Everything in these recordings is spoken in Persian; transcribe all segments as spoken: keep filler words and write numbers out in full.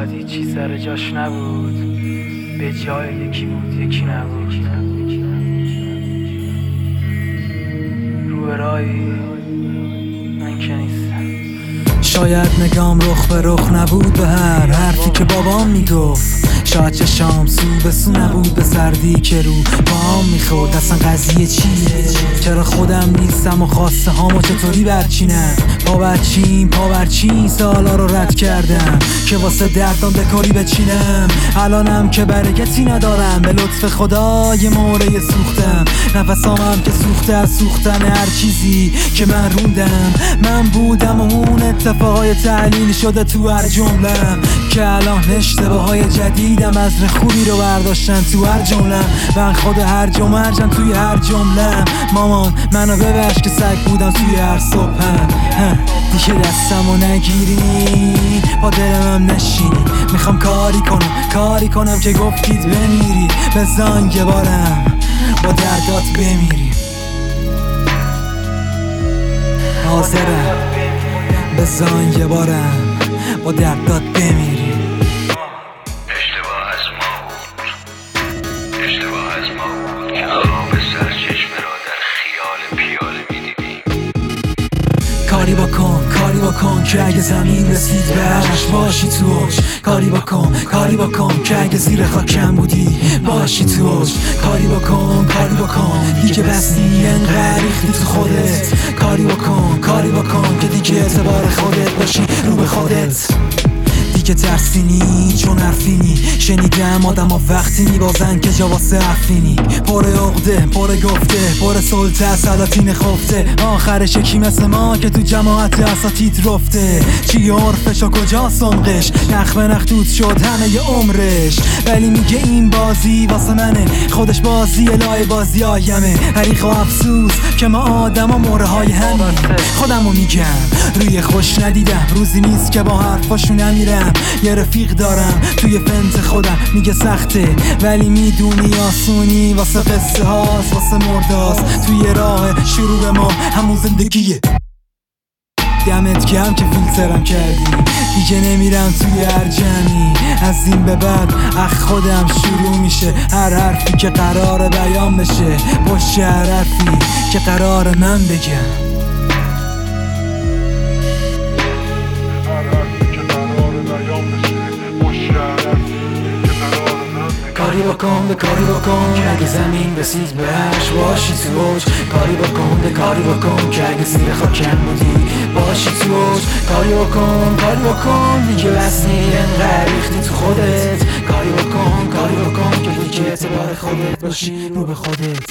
شاید هیچی سر جاش نبود، به جای یکی بود یکی نبود. رو به راهی من که نیستم. شاید نگام رخ به رخ نبود به هر حرفی که بابام میگفت. شاید چشام سو به سو نبود به سردی که رو پاهم میخورد. اصلا قضیه چیه؟ چرا خودم نیستم و خواسته هامو چطوری برچینم؟ پا برچین پا برچین سالا رو رد کردم که واسه دردان دکوری بچینم. الانم که برکتی ندارم، به لطف خدا یه موره سوختم. نفسامم که سوخته از سوختن هر چیزی که من روندم. من بودم و اون اتفاقای تحلیل شده تو هر جملم، که الان اشتباهای جدیدم از خوبی رو برداشتن تو هر جملم. من خود هر جمرجم توی هر جملم. مامان منو ببخش که سگ بودم توی هر صبحم. دیگه دستمو نگیری با دلمم نشینی. میخوام کاری کنم کاری کنم که گفتید بمیری. بزن یه بارم با دردات بمیری. حاضرم بزن یه بارم با دردات بمیری. اشتباه از ما بود، اشتباه از ما بود که خواب سرچشمه را در خیال پیاله میدیدیم. کاری بکن کاری بکن که اگه زمین رسید بهش باشی تو اوج. کاری بکن کاری بکن که اگه زیر خاکم بودی باشی تو اوج. کاری بکن کاری بکن دیگه بس نی انقدر ریختی تو خودت. کاری بکن کاری بکن که دیگه اعتبار خودت باشی رو به خودت. دیگه ترسینی چون حرفینی. شنیدم آدم ها وقتی میبازن که جا واسه افینی. پر عقده پر گفته پر سلطه سلاطین خفته. آخرش یکی مثل ما که تو جماعت اساتید رفته. چی عرفش و کجا سنقش؟ نخ به نخ توت شد همه ی عمرش. ولی میگه این بازی واسه منه، خودش بازی لای بازی آیمه. حریق و افسوس که ما آدم ها موره های همین. خودمو میگم روی خوش ندیدم روزی نیست که با حرفاشو نمیرم. یه رفیق دارم توی فنت خودم میگه سخته ولی میدونی آسونی. واسه قصه هاست واسه مرداست توی راه شروع ما همون زندگیه. دمت گرم که فیلترم کردی، دیگه نمیرم توی هر جمعی. از این به بعد اخ خودم شروع میشه. هر حرفی که قرار بیان بشه پشت هر حرفی که قرار من بگم. کاری بکن به کاری بکن اگه زمین رسید بهش باشی تو اوج. کاری بکن به کاری بکن که اگه زیر خاکم بودی باشی تو اوج. کاری بکن کاری بکن دیگه بس نی انقدر ریختی تو خودت. کاری بکن کاری بکن که دیگه اعتبار خودت باشی رو به خودت.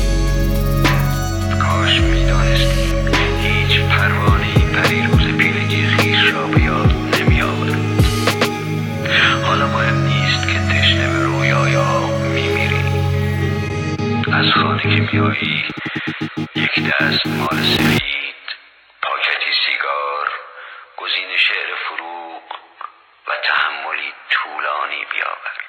کاش میدانستیم هیچ پروانه‌ای پری روز پیلگی خویش را به یاد نمیآورد. حالا مهم نیست که تشنه به رویای آب میمیری. از خانه که میایی یک دست مال سفید، پاکتی سیگار، گزین شعر فروغ و تحملی طولانی بیاور.